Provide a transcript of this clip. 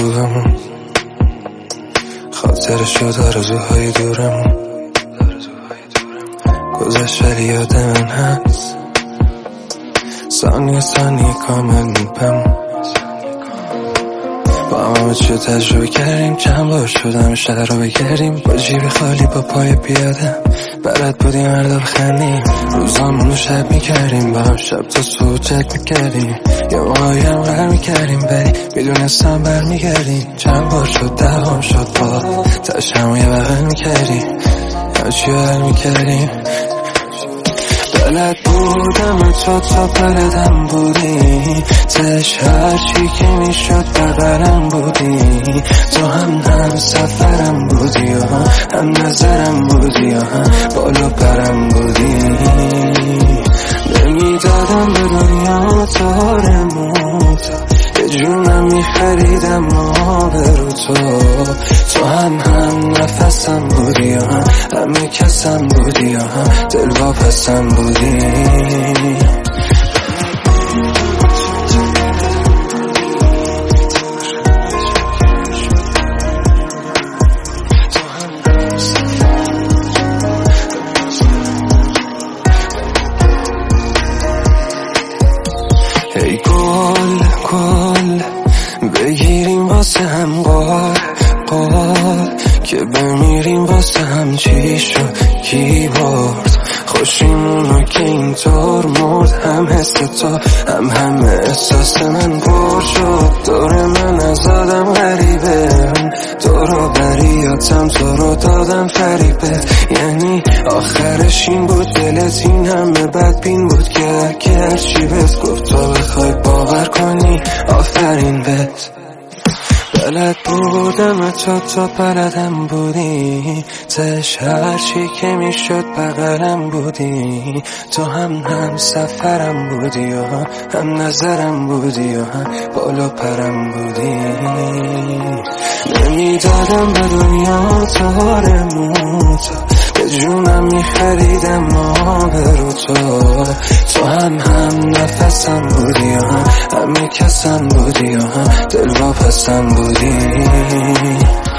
کوهمون، خاطر شد آرزوهای دورمون. گذشت ولی یاد من هست، ثانیه ثانیه کامل میپم. با همه چه تجربه کردیم، چند بار شدم شهر رو بگردیم، با جیب خالی با پای پیاده بلد بودیم هر دل خندیم. روزامون رو شب میکردیم، با هم شب تا صبح چک میکردیم، یه ماهی هم غر میکردیم ولی میدونستم برمیگردیم. چند بار شد دهم شد با تشم یه بغل میکردیم، همه چی رو حل میکردیم. بلد بودم تو بلدم بودی، تش هرچی که میشد بغلم بودی. تو هم سفرم بودی، هم نظرم بودی، بالا پرم بودی. نمیدادم به دنیا تارمون، یه جونم میخریدم آبرو تو هم نفسم بودی، همه کسم بودی، دل واپسم بودی. ای گل بگیریم واسه هم قال که بمیریم واسه هم. چی شد کی برد خوشیمونو که اینطور مرد؟ هم حس تو هم احساس من پر شد. دور من از آدم غریبه، دورو بریاتم تو رو دادم فریبت. یعنی آخرش این بود دلت این همه بدبین بود که هرچی بهت گفت تو بخوای باور کنی آفرین بهت. بلد بودم تو بلدم بودی، تش هرچی که میشد بغلم بودی. تو هم سفرم بودی، هم نظرم بودی، هم بالا پرم بودی. نمیدادم به دنیا تارمون، به جونم میخریدم آبرو تو هم نفسم بودی، همه کسم بودی، دل واپسم بودی.